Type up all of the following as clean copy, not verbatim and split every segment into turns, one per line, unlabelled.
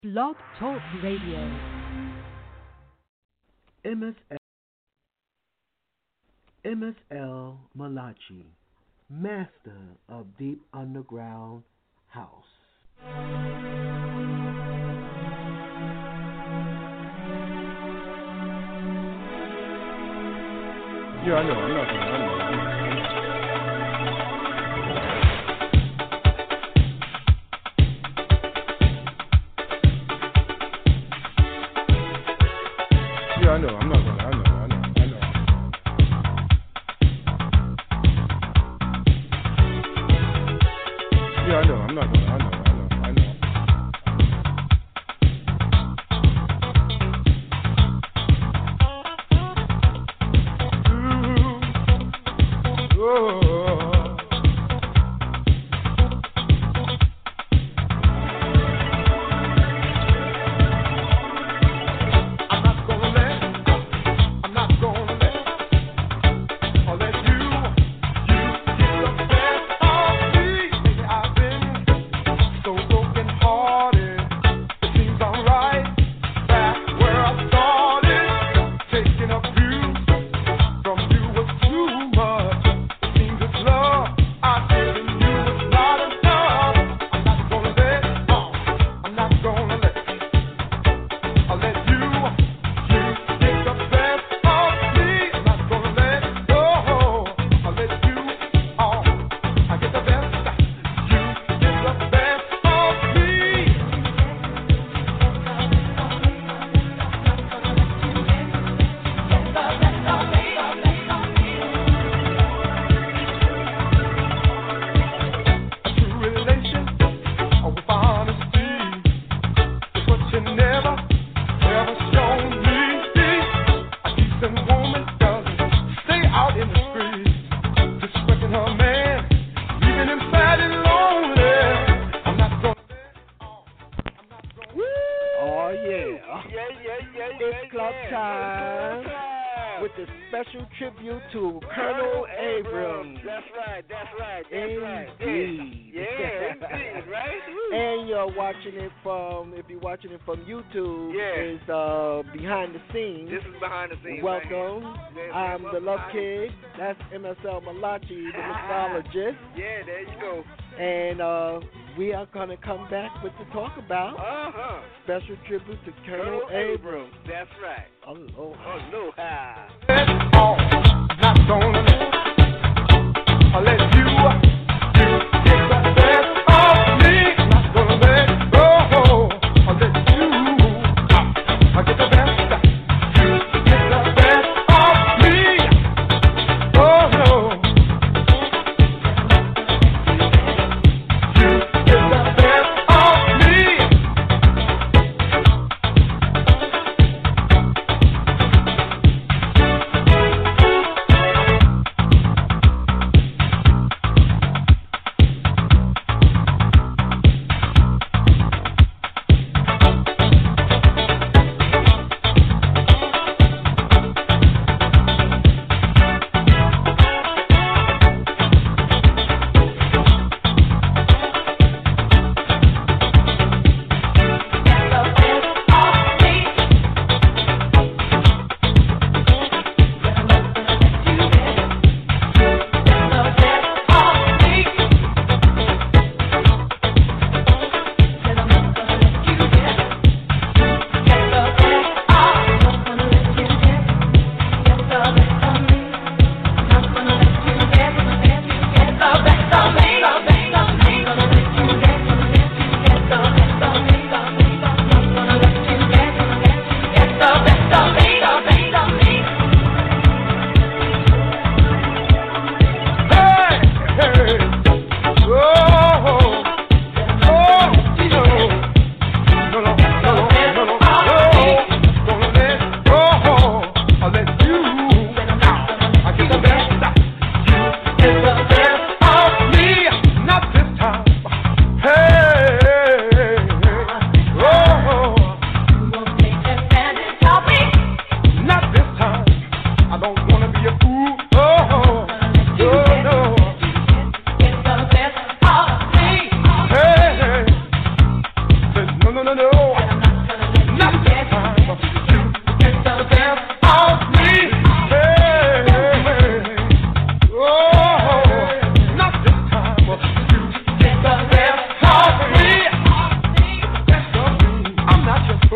Blog Talk Radio.
MSL Malachi, master of Deep Underground House.
Yeah, I know. I'm not gonna. I know. Yeah, I know. I'm not gonna. I know. Yeah, I know. I'm not gonna. I know.
Welcome. I'm the Love Kid. That's MSL Malachi, the mixologist.
Yeah, there you go.
And we are going to come back with to talk about special tribute to Colonel Abrams.
That's right.
Aloha.
Not gonna let you get the best of me. Not gonna let go. I'll let you get the best.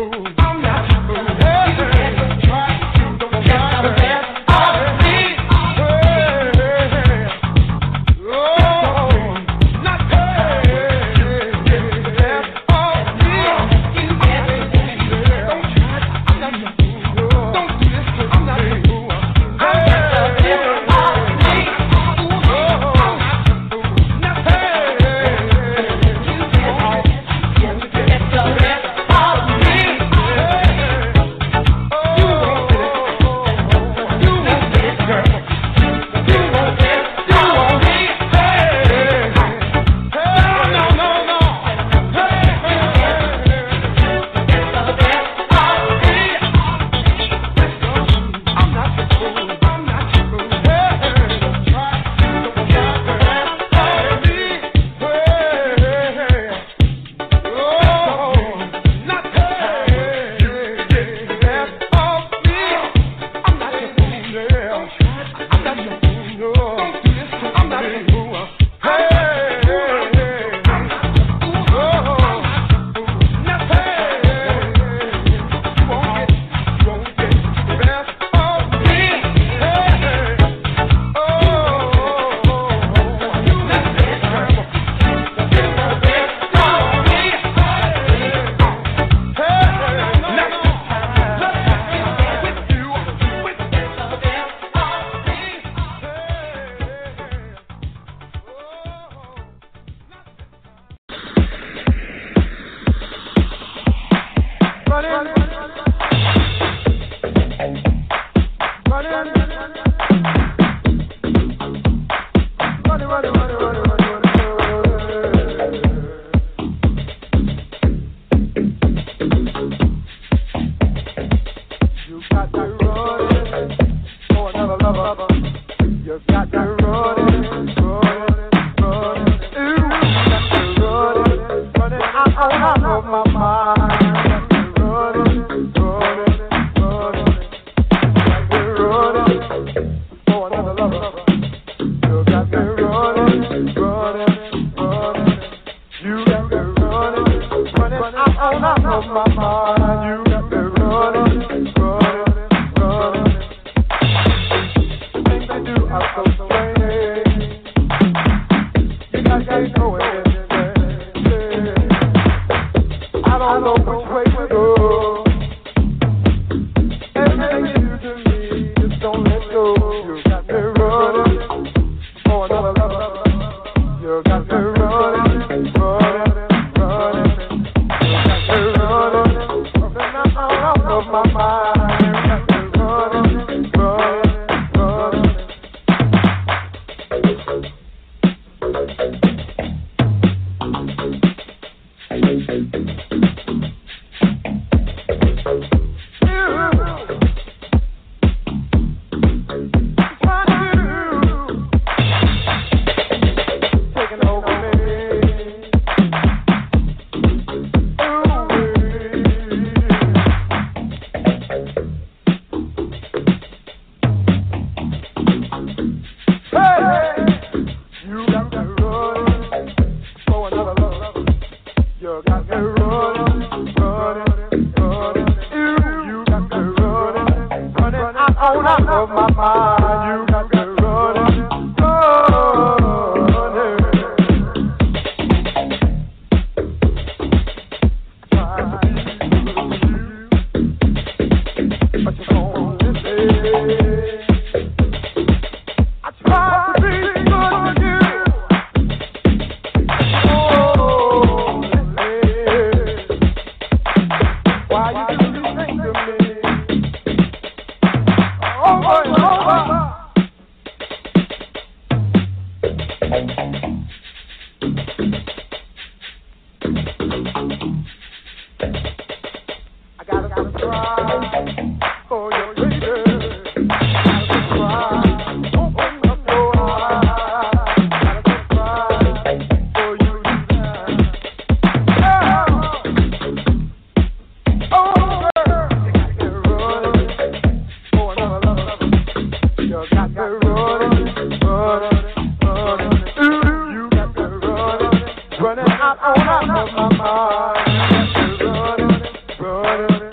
Running out of my mind, running.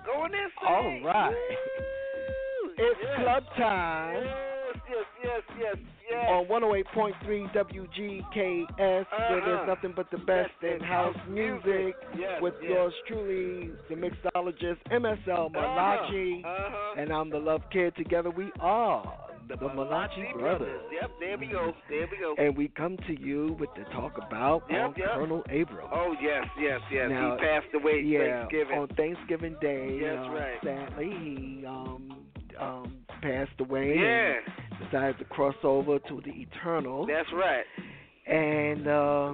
Go in there, sing.
All right.
Woo.
It's
Yes.
club time.
Yes.
On 108.3 WGKS, where there's nothing but the best in house music.
Yes,
with yours truly, the mixologist MSL Malachi, and I'm the Love Kid. Together we are the Malachi Brothers.
Yep, there we go.
And we come to you with the talk about Colonel Abrams.
Oh, yes.
Now,
he passed away Thanksgiving.
On Thanksgiving Day.
That's right.
Sadly, he passed away.
Yeah.
And decided to cross over to the eternal.
That's right.
And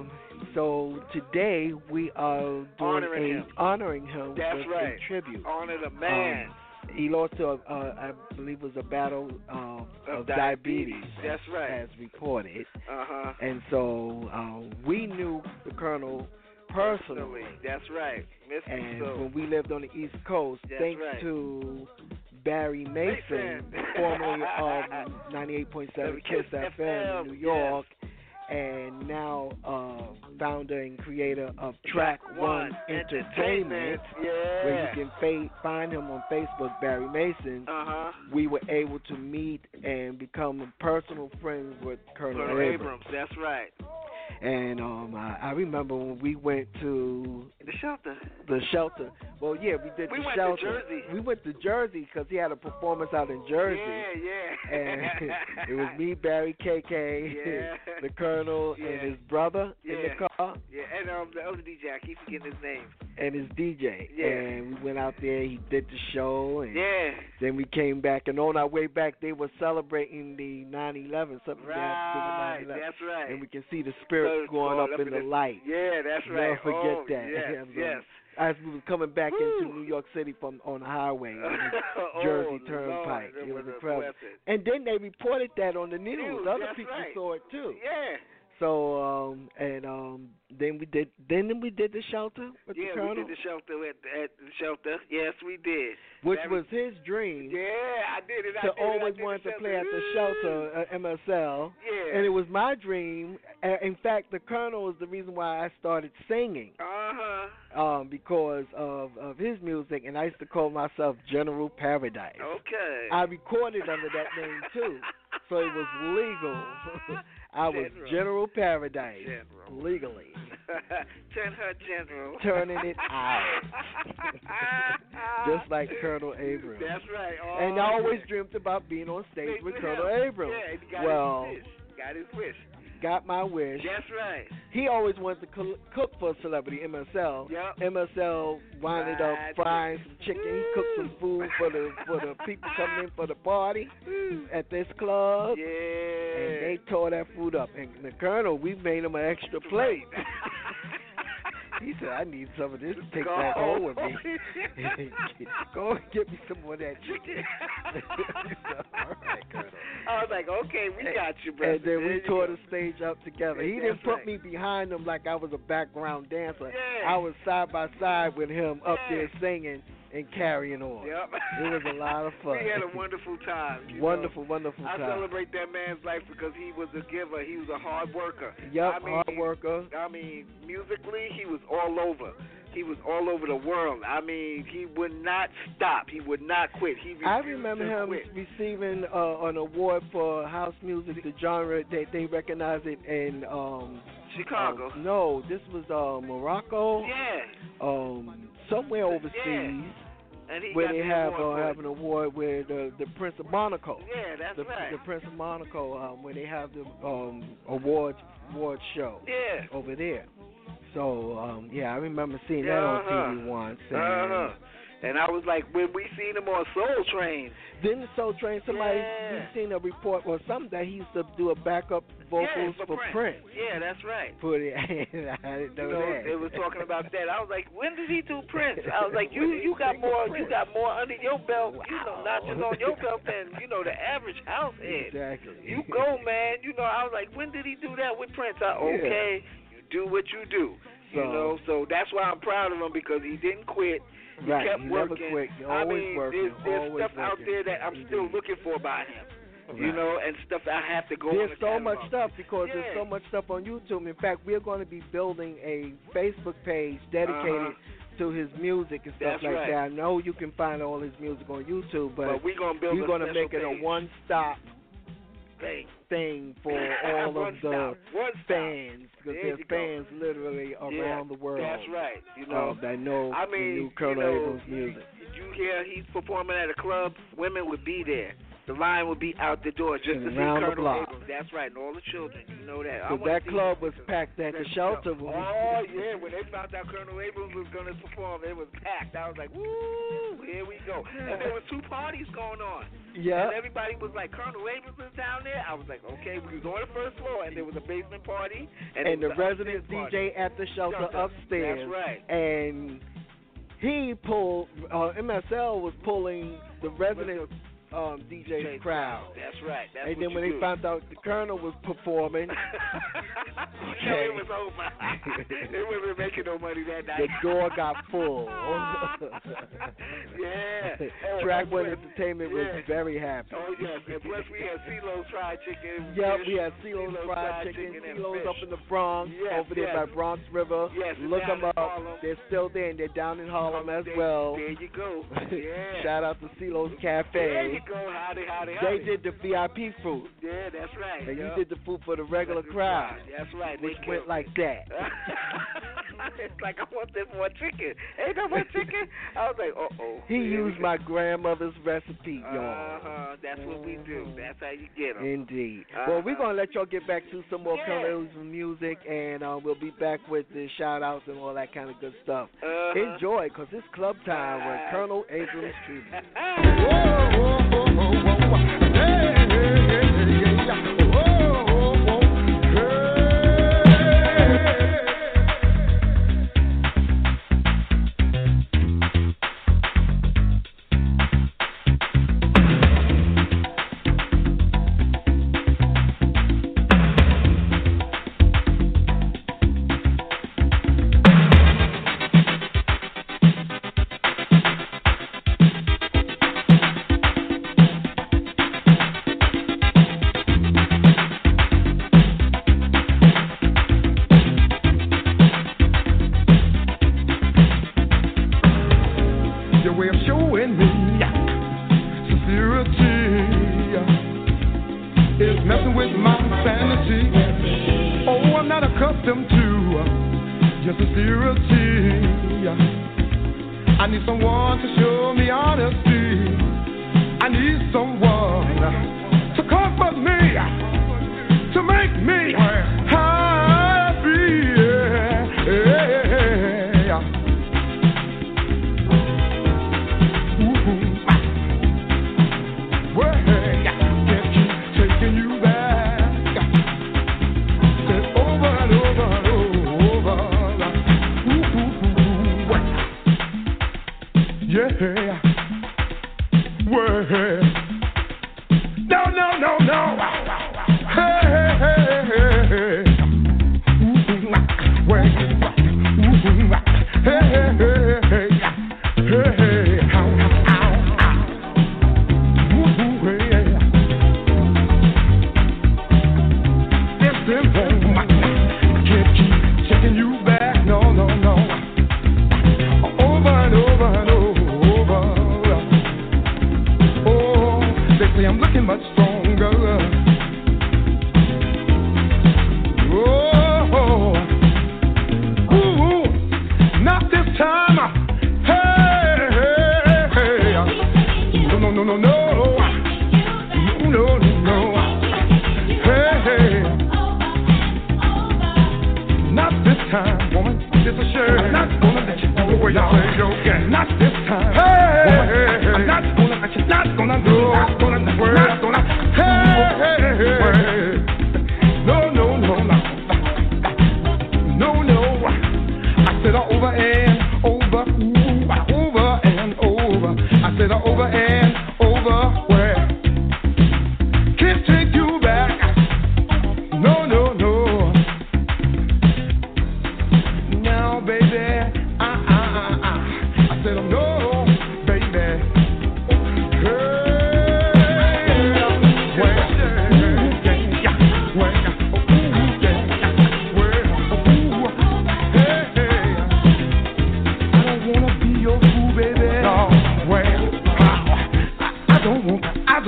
so today we are doing honoring him
That's
with
right.
a tribute.
Honor the man.
He lost to, I believe, it was a battle of diabetes.
That's right.
As reported.
Uh-huh.
And so we knew the Colonel personally.
That's right.
And when we lived on the East Coast, thanks to Barry Mason, formerly of 98.7 Kiss FM in New York, and now founder and creator of Track One Entertainment, where you can find him on Facebook, Barry Mason. We were able to meet and become personal friends with Colonel Abrams.
That's right.
And I remember when we went to
the shelter.
Well, yeah, we did the shelter.
To Jersey.
We went to Jersey because he had a performance out in Jersey.
Yeah.
And it was me, Barry, KK, the Colonel, and his brother in the car.
Yeah, and the other DJ, I keep forgetting his name.
And his DJ.
Yeah.
And we went out there, he did the show. And then we came back, and on our way back, they were celebrating the 9/11, something that to do with 9/11.
That's right.
And we can see the spirit going up in the light.
Yeah, that's right.
Never forget that.
Yes.
As we were coming back into New York City on the highway, on the Jersey Turnpike. It was incredible. And then they reported that on the news. Other people saw it too.
Yeah.
So then we did the shelter with the Colonel.
We did the shelter at the shelter. Yes, we did.
Which was his dream.
Yeah, I did it.
To always want to play at the shelter at MSL.
Yeah.
And it was my dream. In fact, the Colonel is the reason why I started singing. Because of his music, and I used to call myself General Paradise.
Okay.
I recorded under that name too, so it was legal. I was General Paradise, legally.
Turn her General.
Turning it out. Just like Colonel Abrams.
That's right.
And I always dreamed about being on stage with Colonel Abrams.
Yeah, got his wish.
Got my wish.
That's right.
He always wanted to cook for a celebrity, MSL.
Yep.
MSL winded up frying some chicken. He cooked some food for the people coming in for the party at this club.
Yeah.
And they tore that food up. And the Colonel, we made him an extra plate. He said, I need some of this to take back home with me. Go and get me some more of that chicken. All right, Colonel.
I was like, okay, we got you, brother.
And then we tore the stage up together. He didn't put me behind him like I was a background dancer.
Yeah.
I was side by side with him up there singing and carrying on.
Yep.
It was a lot of fun.
We had a wonderful time.
Wonderful time.
I celebrate that man's life because he was a giver. He was a hard worker.
Yep, hard worker.
I mean, musically, he was all over. He was all over the world. I mean, he would not stop. He would not quit.
I remember him receiving an award for house music, the genre that they recognize it in
Chicago.
No, this was Morocco.
Yeah.
Somewhere overseas.
Yeah. And
where they have an award where the Prince of Monaco.
Yeah, that's right.
The Prince of Monaco, where they have the award show.
Yeah.
Over there. So I remember seeing that on TV once.
And I was like, when we seen him on Soul Train.
Didn't Soul Train, somebody we seen a report or something that he used to do a backup vocals for Prince.
Yeah, that's right.
I didn't know that.
They was talking about that. I was like, when did he do Prince? I was like, you got more under your belt, notches on your belt than the average house head.
Exactly.
You go, man. I was like, when did he do that with Prince? Okay, you do what you do. So that's why I'm proud of him because he didn't quit. He kept working.
Never quit. Always working.
There's stuff out there that I'm still looking for by him.
Right.
And stuff I have to go.
There's so much stuff because there's so much stuff on YouTube. In fact, we're going to be building a Facebook page dedicated to his music and stuff like that. I know you can find all his music on YouTube, but
we're going to
make it a one-stop thing for all of the fans, because there's fans literally around the world.
That's right.
That know the new Colonel Abrams music.
Did you hear he's performing at a club? Women would be there. The line would be out the door just to see Colonel Abrams. That's right, and all the children. You know that.
So that club was packed at the shelter.
Oh, yeah. When they found out Colonel Abrams was going to perform, it was packed. I was like, woo, here we go. And there were 2 parties going on.
Yeah.
And everybody was like, Colonel Abrams is down there? I was like, okay. We was on the first floor, and there was a basement party. And
the resident DJ at the shelter upstairs.
That's right.
And he pulled, MSL was pulling the resident DJ crowd.
That's right.
And then when they found out the Colonel was performing,
it was over. They wasn't making no money that night.
The door got full. Track One Entertainment was very happy.
Oh yes, and plus we had CeeLo's Fried Chicken.
Yep, we had CeeLo's Fried Chicken. CeeLo's up in the Bronx, over there by Bronx River.
Yes,
look them up. They're still there, and they're down in Harlem as well.
There you go. Yeah.
Shout out to CeeLo's Cafe.
There you go. Howdy.
They did the VIP food.
Yeah, that's right.
And you did the food for the regular crowd.
That's right.
Which went like that.
It's like, I want this more chicken. Ain't no more chicken? I was like, uh-oh.
He used my grandmother's recipe, y'all.
That's what we do. That's how you get them.
Indeed. Well, we're going to let y'all get back to some more Colonel Abrams music, and we'll be back with the shout-outs and all that kind of good stuff. Enjoy, because it's club time with Colonel Abrams Tribute.
I said, no, baby. Hey.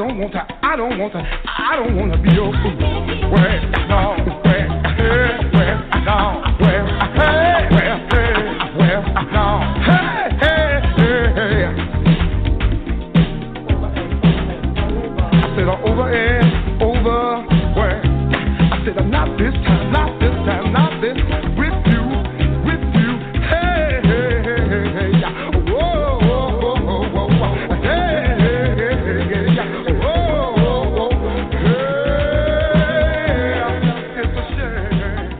don't wanna be your fool. Where, no, where, no, where, no, I said over and over, where, I said not this time, not this time, not this, with you, whoa, it's a shame.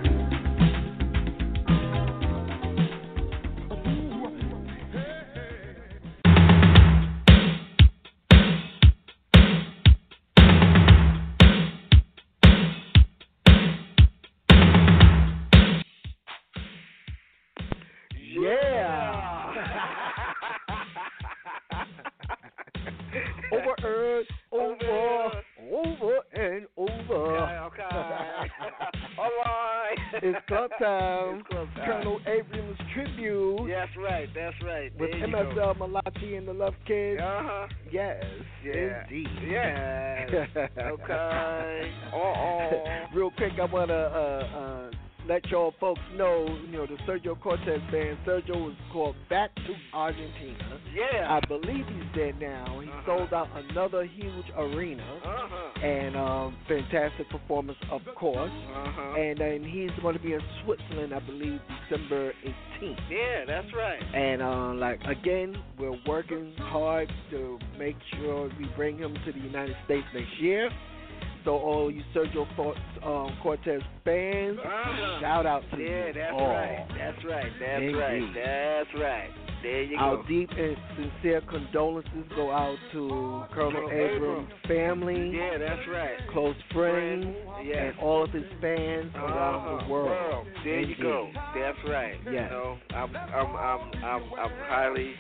Over and over.
Okay. All right.
It's club time.
It's club time.
Colonel Abrams tribute.
That's right.
With
There you
MSL
go.
Malachi and the Love Kids.
Uh-huh.
Yes,
Yeah.
indeed.
Yes. Okay.
Real quick, I want to let y'all folks know, the Sergio Cortez band. Sergio was called Back to Argentina.
Yeah.
I believe he's dead now. He sold out another huge arena. And fantastic performance, of course. And then he's going to be in Switzerland, I believe, December 18th.
Yeah, that's right.
And again, we're working hard to make sure we bring him to the United States next year. So all you Sergio Cortez fans, shout out to you.
Yeah, that's
all.
right. That's right. That's
Indeed.
right. That's right. There you
Our
go.
deep and sincere condolences go out to Colonel Abrams' family,
Yeah, that's right.
close friends,
Yes.
and all of his fans around the world.
There you
Indeed.
go. That's right.
Yes.
I'm highly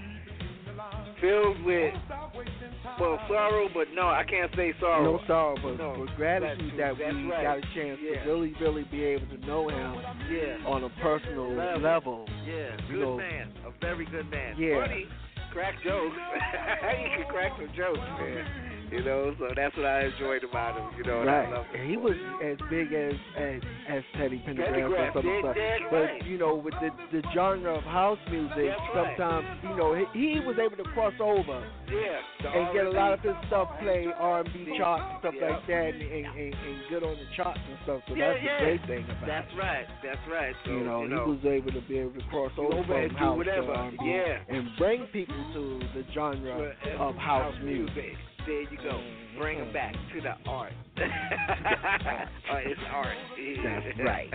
filled with sorrow, but no, I can't say sorrow.
No sorrow, but
No,
gratitude that
that's
we
right.
got a chance to really, really be able to know him
Yeah.
on a personal level.
Yeah.
You
Good
know,
man. A very good man.
Yeah.
Funny. Crack jokes. You can crack some jokes, man. So that's what I enjoyed about him. And
Right.
I love him.
And he was as big as Teddy Pendergrass or
Pendergrass,
something.
that's
But
right.
with the genre of house music,
That's right.
sometimes he was able to cross over
Yeah.
and get a lot of his stuff play R&B charts and stuff
Yeah.
like that, and get on the charts and stuff. So
Yeah,
that's
yeah.
the great thing about
That's
it.
right. That's right. So,
He was able to be able to cross over
over and
from
do
house
whatever.
to R&B
Yeah.
and bring people to the genre of house music.
There you go. Bring them back to the art. It's art.
That's right.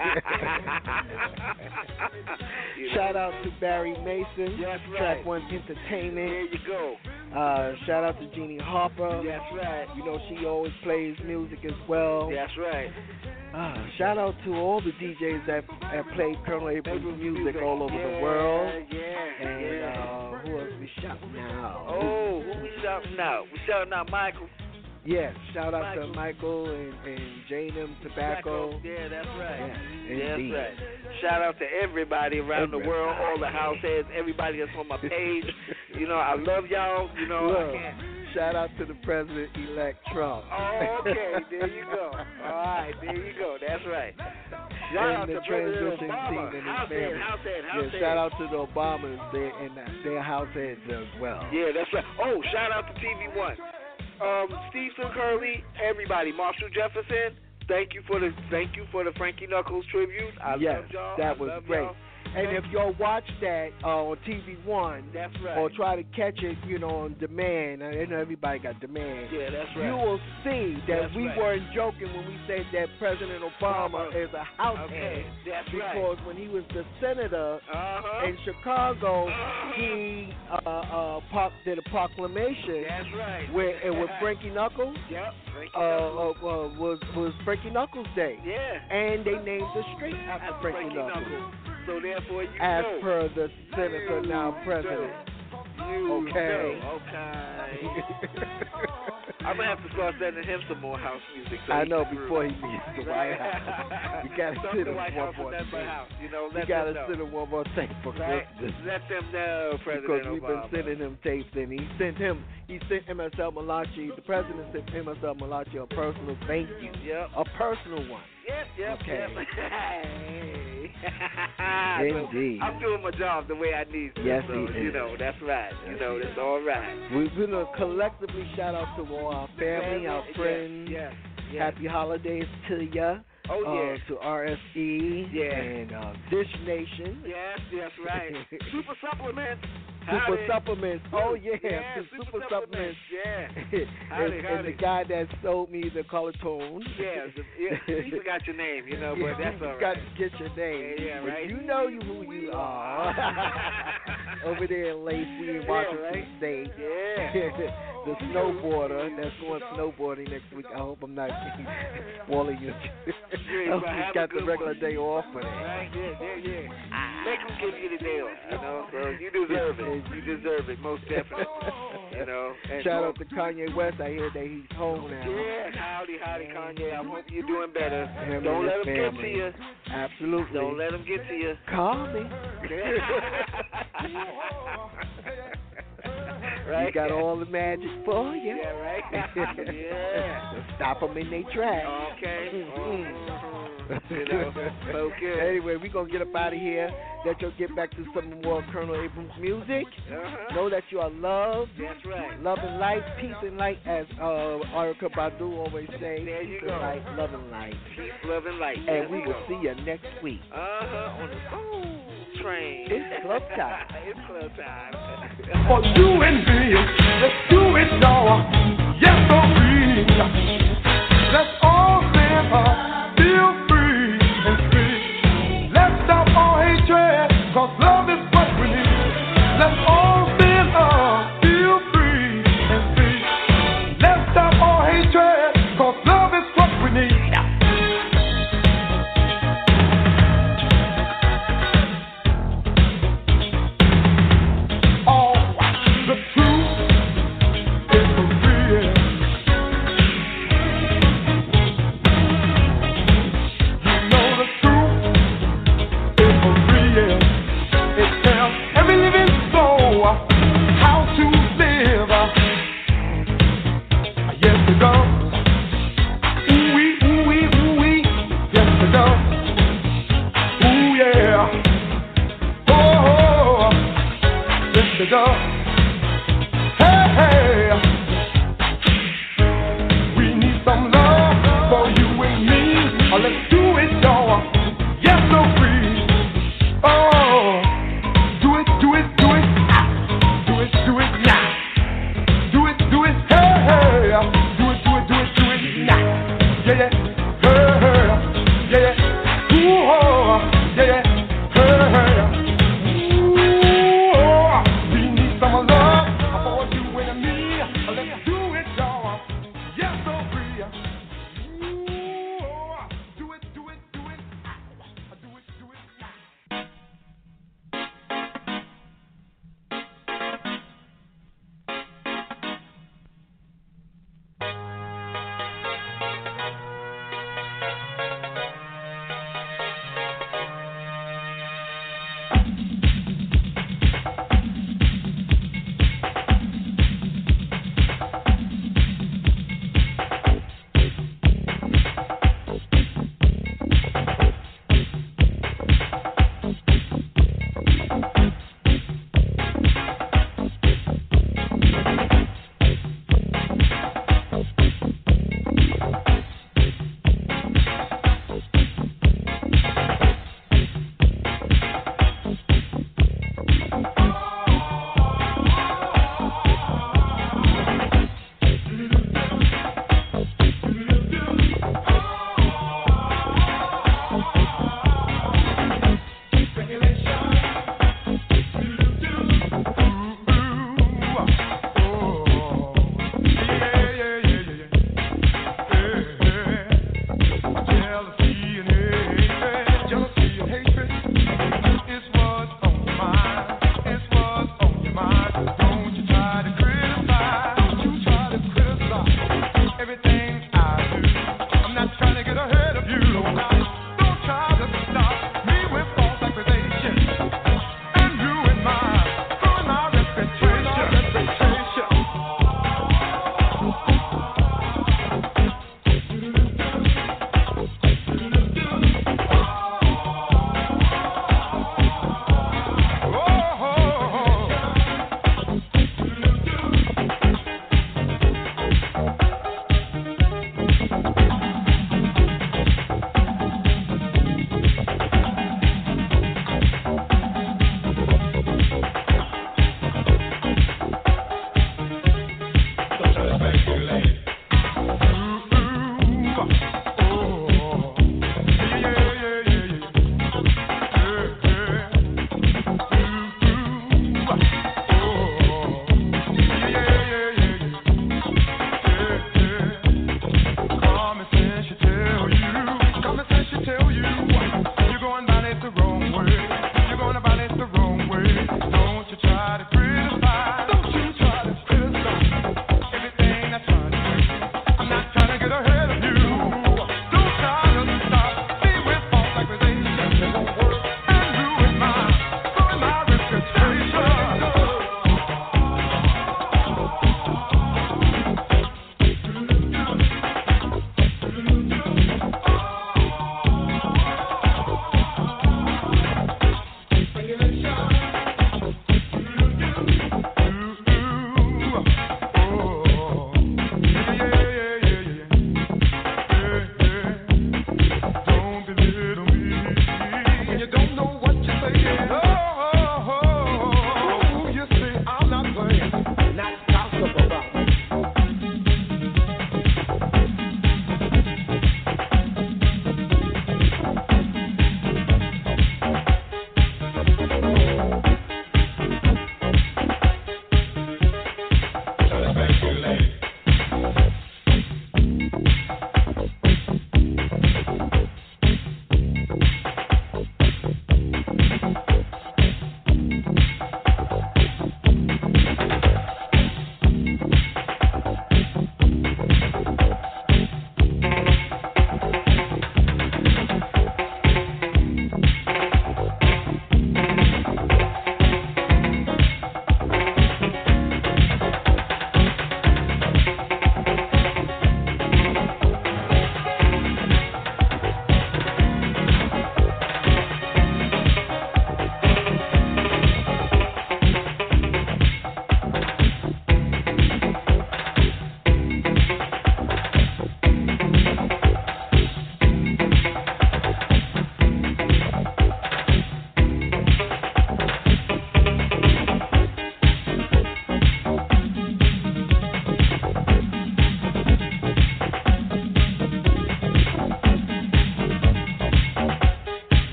Shout out to Barry Mason,
That's right.
Track One
There
Entertainment.
you go.
Shout out to Jeannie Harper.
That's right.
She always plays music as well.
That's right.
Shout out to all the DJs that have played Colonel Abrams music all over the world.
Yeah.
And who else we shouting out?
Oh, who we shouting out? We shouting out Michael.
Yes, shout out to Michael and J&M Tobacco.
Yeah, that's right.
Yeah, indeed.
That's right. Shout out to everybody around the world, all the house heads, everybody that's on my page. I love y'all. I can't.
Shout out to the President-elect Trump.
Oh, okay. There you go. All right. There you go. That's right. Shout out
and the
to President
transition
Obama.
team and his
House
family.
head.
Shout out to the Obamas and their house heads as well.
Yeah, that's right. Oh, shout out to TV One. Steve Curley, everybody, Marshall Jefferson. Thank you for the Frankie Knuckles tribute. I love y'all.
That was great.
Y'all.
And if y'all watch that on TV One,
that's right.
or try to catch it, on demand. I know everybody got demand.
Yeah, that's right.
You will see that
That's
we
right.
weren't joking when we said that President Obama is a house head.
That's
because when he was the senator in Chicago, he did a proclamation.
That's right.
With Frankie Knuckles.
Yep. Frankie
was Frankie Knuckles Day.
Yeah.
And they named the street after Frankie Knuckles.
So therefore,
as per the senator now president.
Okay. I'm gonna have to start sending him some more house music. So
I know before he leaves the White House. We gotta send him one more thing.
You know,
we gotta send him one more thing for Christmas.
Let them know, President
because we've
Obama.
been sending him tapes, and he sent MSL Malachi. The president sent MSL Malachi a personal thank you.
Yep.
A personal one.
Yep.
Okay.
So
Indeed.
I'm doing my job the way I need to.
Yes,
so,
he is.
You know, that's right. You know, that's all right.
We're gonna collectively shout out to all our family, our friends.
Yes.
Happy holidays to ya.
Oh, yeah.
To RSE and Dish Nation.
Yes, right. Super Supplements.
Super Supplements. Oh, yeah.
Super Supplements. Yeah.
and the guy that sold me the color tone.
Yeah, he forgot your name, you know, but that's all right.
You got to get your name.
Yeah, right.
But you know who you are. Over there in Lacey in Washington State.
Yeah.
The snowboarder that's going snowboarding next week. I hope I'm not spoiling you. I hope he's got the regular day off for that.
Right, yeah. Make him give you the day off, you know. So you deserve it. You deserve it, most definitely. You know. And
shout out to Kanye West. I hear that he's home now.
Yeah, howdy, Kanye. I hope you're doing better.
Don't
let him get to you.
Absolutely.
Don't let him get to you.
Call me.
Right?
You got all the magic for you.
Yeah, right? Yeah.
Stop them in their tracks.
Okay. You know, so good.
Anyway, we're going to get up out of here. Let you get back to some more Colonel Abrams music. Know that you are loved.
That's right.
Love and light, peace and light, as Erykah Badu always say.
There you
peace
go.
And light, love and light.
Peace, love and light.
And we will see you next week.
On the train.
It's club time.
It's club time.
For you and me.